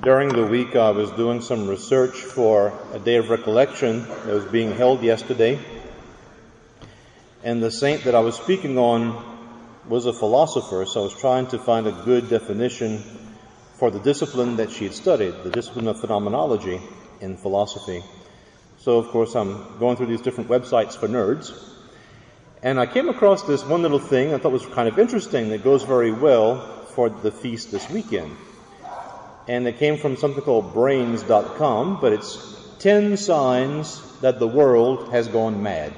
During the week, I was doing some research for a day of recollection that was being held yesterday. And the saint that I was speaking on was a philosopher, so I was trying to find a good definition for the discipline that she had studied, the discipline of phenomenology in philosophy. So, of course, I'm going through these different websites for nerds. And I came across this one little thing I thought was kind of interesting that goes very well for the feast this weekend. And it came from something called brains.com, but it's 10 signs that the world has gone mad.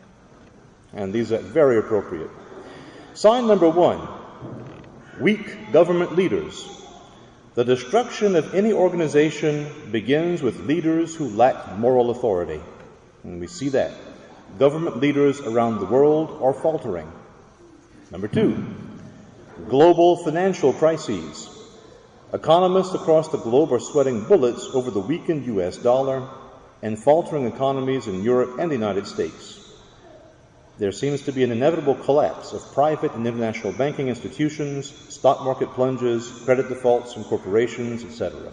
And these are very appropriate. Sign number 1, weak government leaders. The destruction of any organization begins with leaders who lack moral authority. And we see that. Government leaders around the world are faltering. Number 2, global financial crises. Economists across the globe are sweating bullets over the weakened U.S. dollar and faltering economies in Europe and the United States. There seems to be an inevitable collapse of private and international banking institutions, stock market plunges, credit defaults from corporations, etc.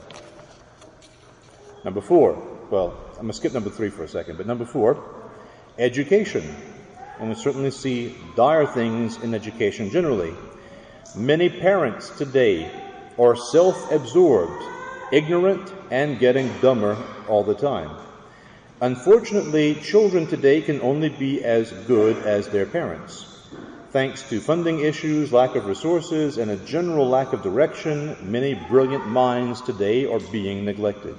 Number 4, well, I'm going to skip number 3 for a second, but number 4, education. And we certainly see dire things in education generally. Many parents today are self-absorbed, ignorant, and getting dumber all the time. Unfortunately, children today can only be as good as their parents. Thanks to funding issues, lack of resources, and a general lack of direction, many brilliant minds today are being neglected.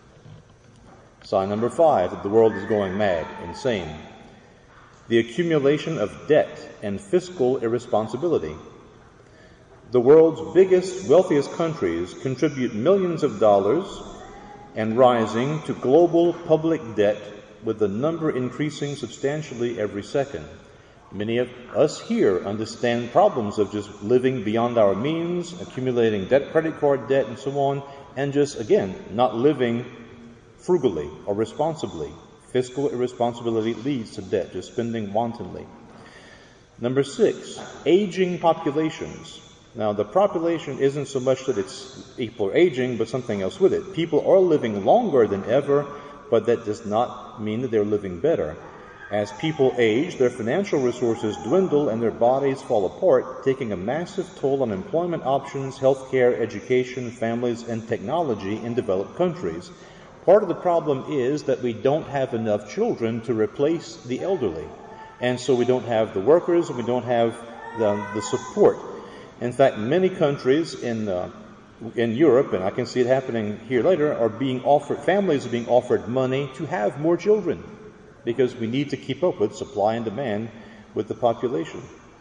Sign number 5, that the world is going mad, insane. The accumulation of debt and fiscal irresponsibility. The world's biggest, wealthiest countries contribute millions of dollars and rising to global public debt, with the number increasing substantially every second. Many of us here understand problems of just living beyond our means, accumulating debt, credit card debt, and so on, and just, again, not living frugally or responsibly. Fiscal irresponsibility leads to debt, just spending wantonly. Number 6, aging populations. Now, the population isn't so much that people are aging, but something else with it. People are living longer than ever, but that does not mean that they're living better. As people age, their financial resources dwindle and their bodies fall apart, taking a massive toll on employment options, healthcare, education, families, and technology in developed countries. Part of the problem is that we don't have enough children to replace the elderly. And so we don't have the workers, and we don't have the support. In fact, many countries in Europe, and I can see it happening here later, families are being offered money to have more children because we need to keep up with supply and demand with the population.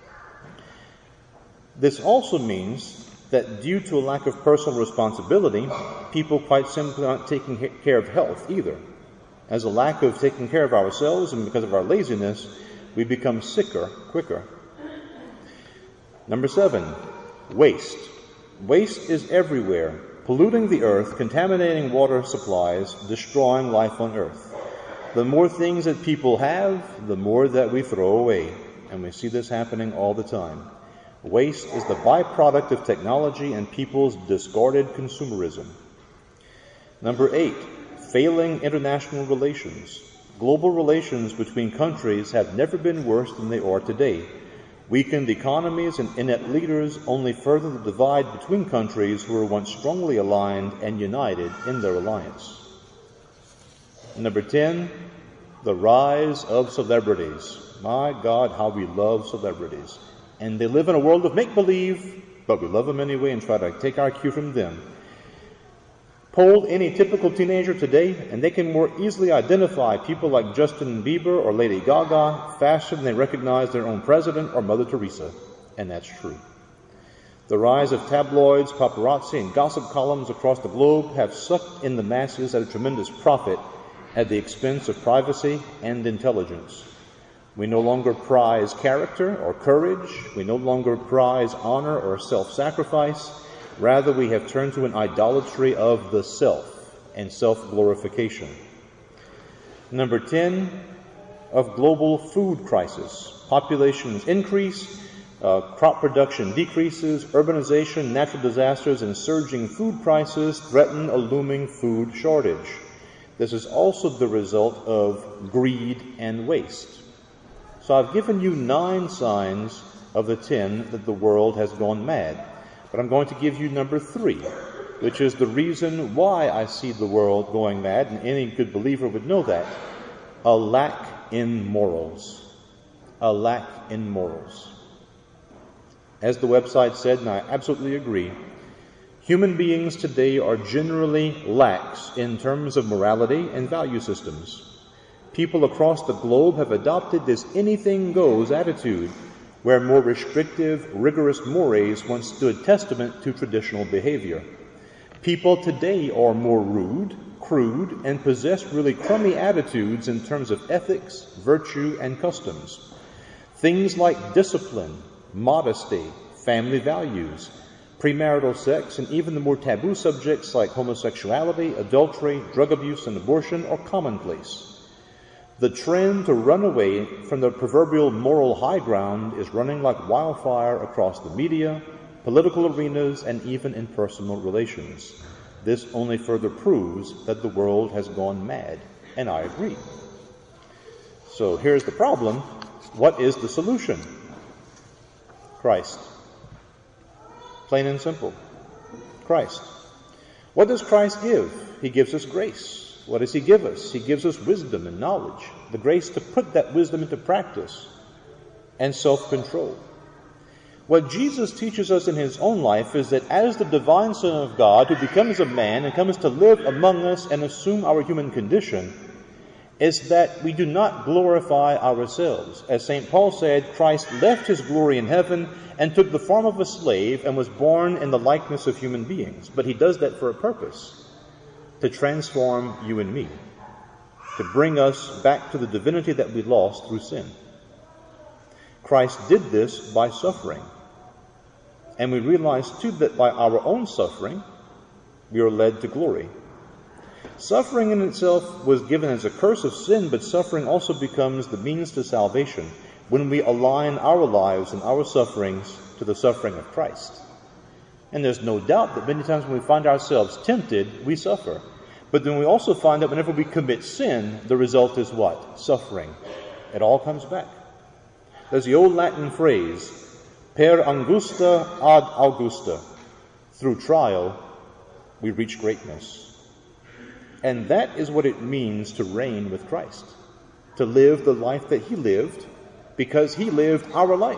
This also means that due to a lack of personal responsibility, people quite simply aren't taking care of health either. As a lack of taking care of ourselves and because of our laziness, we become sicker quicker. Number 7, waste. Waste is everywhere, polluting the earth, contaminating water supplies, destroying life on earth. The more things that people have, the more that we throw away. And we see this happening all the time. Waste is the byproduct of technology and people's discarded consumerism. Number 8, failing international relations. Global relations between countries have never been worse than they are today. Weakened economies and inept leaders only further the divide between countries who were once strongly aligned and united in their alliance. Number 10, the rise of celebrities. My God, how we love celebrities. And they live in a world of make-believe, but we love them anyway and try to take our cue from them. Poll any typical teenager today, and they can more easily identify people like Justin Bieber or Lady Gaga faster than they recognize their own president or Mother Teresa. And that's true. The rise of tabloids, paparazzi, and gossip columns across the globe have sucked in the masses at a tremendous profit at the expense of privacy and intelligence. We no longer prize character or courage. We no longer prize honor or self-sacrifice. Rather, we have turned to an idolatry of the self and self-glorification. Number 10, of global food crisis. Populations increase, crop production decreases, urbanization, natural disasters, and surging food prices threaten a looming food shortage. This is also the result of greed and waste. So I've given you 9 signs of the 10 that the world has gone mad. But I'm going to give you number 3, which is the reason why I see the world going mad, and any good believer would know that. A lack in morals. A lack in morals. As the website said, and I absolutely agree, human beings today are generally lax in terms of morality and value systems. People across the globe have adopted this anything goes attitude, where more restrictive, rigorous mores once stood testament to traditional behavior. People today are more rude, crude, and possess really crummy attitudes in terms of ethics, virtue, and customs. Things like discipline, modesty, family values, premarital sex, and even the more taboo subjects like homosexuality, adultery, drug abuse, and abortion are commonplace. The trend to run away from the proverbial moral high ground is running like wildfire across the media, political arenas, and even in personal relations. This only further proves that the world has gone mad, and I agree. So here's the problem. What is the solution? Christ. Plain and simple. Christ. What does Christ give? He gives us grace. What does He give us? He gives us wisdom and knowledge, the grace to put that wisdom into practice, and self-control. What Jesus teaches us in His own life is that as the divine Son of God, who becomes a man and comes to live among us and assume our human condition, is that we do not glorify ourselves. As St. Paul said, Christ left His glory in heaven and took the form of a slave and was born in the likeness of human beings. But He does that for a purpose, to transform you and me, to bring us back to the divinity that we lost through sin. Christ did this by suffering. And we realize, too, that by our own suffering, we are led to glory. Suffering in itself was given as a curse of sin, but suffering also becomes the means to salvation when we align our lives and our sufferings to the suffering of Christ. And there's no doubt that many times when we find ourselves tempted, we suffer. But then we also find that whenever we commit sin, the result is what? Suffering. It all comes back. There's the old Latin phrase, per angusta ad augusta. Through trial, we reach greatness. And that is what it means to reign with Christ, to live the life that He lived because He lived our life.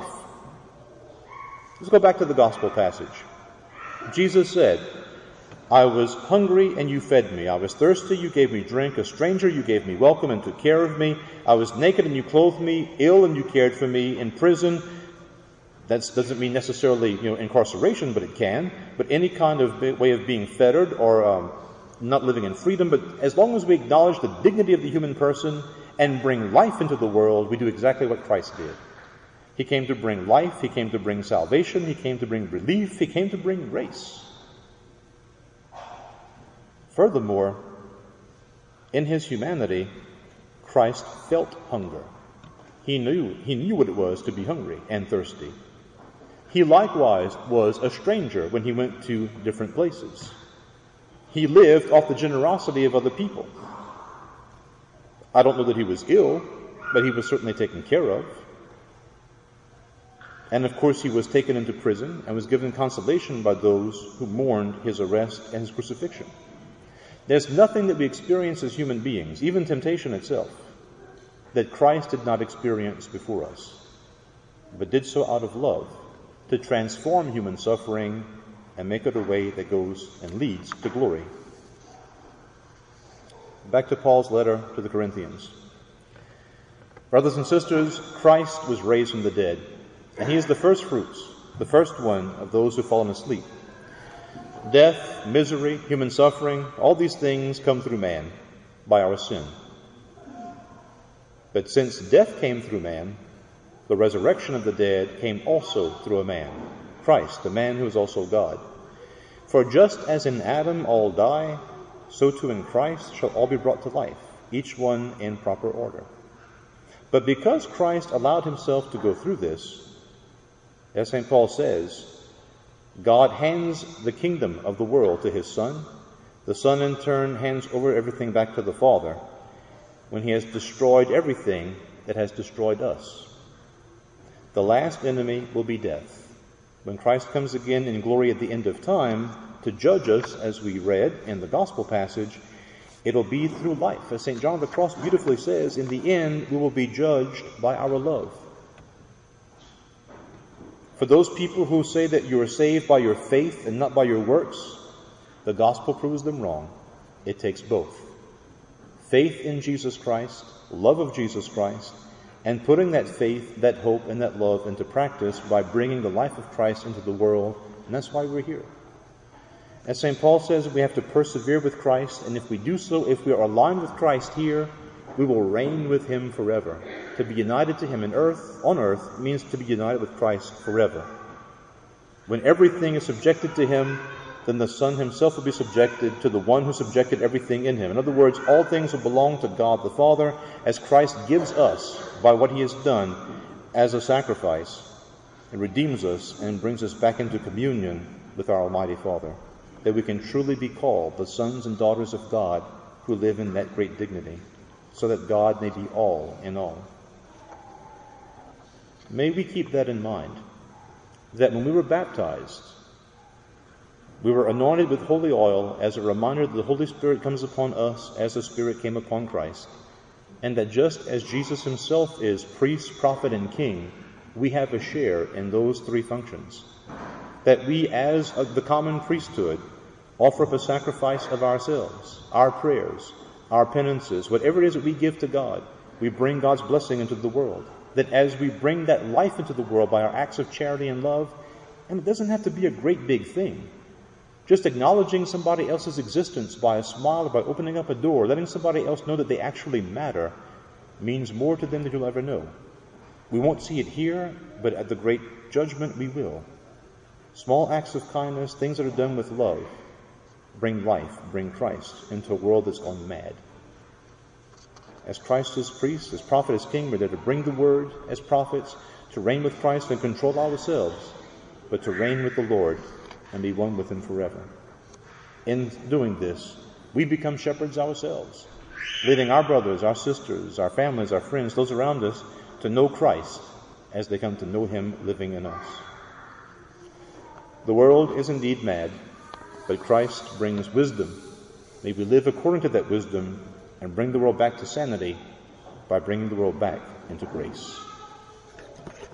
Let's go back to the gospel passage. Jesus said, I was hungry and you fed me. I was thirsty, you gave me drink. A stranger, you gave me welcome and took care of me. I was naked and you clothed me, ill and you cared for me, in prison. That doesn't mean necessarily, incarceration, but it can. But any kind of way of being fettered or not living in freedom. But as long as we acknowledge the dignity of the human person and bring life into the world, we do exactly what Christ did. He came to bring life. He came to bring salvation. He came to bring relief. He came to bring grace. Furthermore, in His humanity, Christ felt hunger. He knew what it was to be hungry and thirsty. He likewise was a stranger when He went to different places. He lived off the generosity of other people. I don't know that He was ill, but He was certainly taken care of. And of course He was taken into prison and was given consolation by those who mourned His arrest and His crucifixion. There's nothing that we experience as human beings, even temptation itself, that Christ did not experience before us, but did so out of love, to transform human suffering and make it a way that goes and leads to glory. Back to Paul's letter to the Corinthians. Brothers and sisters, Christ was raised from the dead, and He is the first fruits, the first one of those who have fallen asleep. Death, misery, human suffering, all these things come through man by our sin. But since death came through man, the resurrection of the dead came also through a man, Christ, the man who is also God. For just as in Adam all die, so too in Christ shall all be brought to life, each one in proper order. But because Christ allowed Himself to go through this, As St. Paul says, God hands the kingdom of the world to his Son. The Son in turn hands over everything back to the Father when he has destroyed everything that has destroyed us. The last enemy will be death. When Christ comes again in glory at the end of time to judge us, as we read in the gospel passage, it'll be through life. As St. John of the Cross beautifully says, in the end we will be judged by our love. For those people who say that you are saved by your faith and not by your works, the gospel proves them wrong. It takes both. Faith in Jesus Christ, love of Jesus Christ, and putting that faith, that hope, and that love into practice by bringing the life of Christ into the world, and that's why we're here. As St. Paul says, we have to persevere with Christ, and if we do so, if we are aligned with Christ here, we will reign with him forever. To be united to him on earth, means to be united with Christ forever. When everything is subjected to him, then the Son himself will be subjected to the one who subjected everything in him. In other words, all things will belong to God the Father as Christ gives us, by what he has done, as a sacrifice, and redeems us and brings us back into communion with our Almighty Father, that we can truly be called the sons and daughters of God who live in that great dignity, so that God may be all in all. May we keep that in mind, that when we were baptized, we were anointed with holy oil as a reminder that the Holy Spirit comes upon us as the Spirit came upon Christ, and that just as Jesus himself is priest, prophet, and king, we have a share in those three functions. That we, as the common priesthood, offer up a sacrifice of ourselves, our prayers, our penances, whatever it is that we give to God, we bring God's blessing into the world. That as we bring that life into the world by our acts of charity and love, and it doesn't have to be a great big thing. Just acknowledging somebody else's existence by a smile or by opening up a door, letting somebody else know that they actually matter, means more to them than you'll ever know. We won't see it here, but at the great judgment we will. Small acts of kindness, things that are done with love, bring life, bring Christ into a world that's gone mad. As Christ is priest, as prophet, as king, we're there to bring the word as prophets, to reign with Christ and control ourselves, but to reign with the Lord and be one with him forever. In doing this, we become shepherds ourselves, leading our brothers, our sisters, our families, our friends, those around us, to know Christ as they come to know him living in us. The world is indeed mad, but Christ brings wisdom. May we live according to that wisdom and bring the world back to sanity by bringing the world back into grace.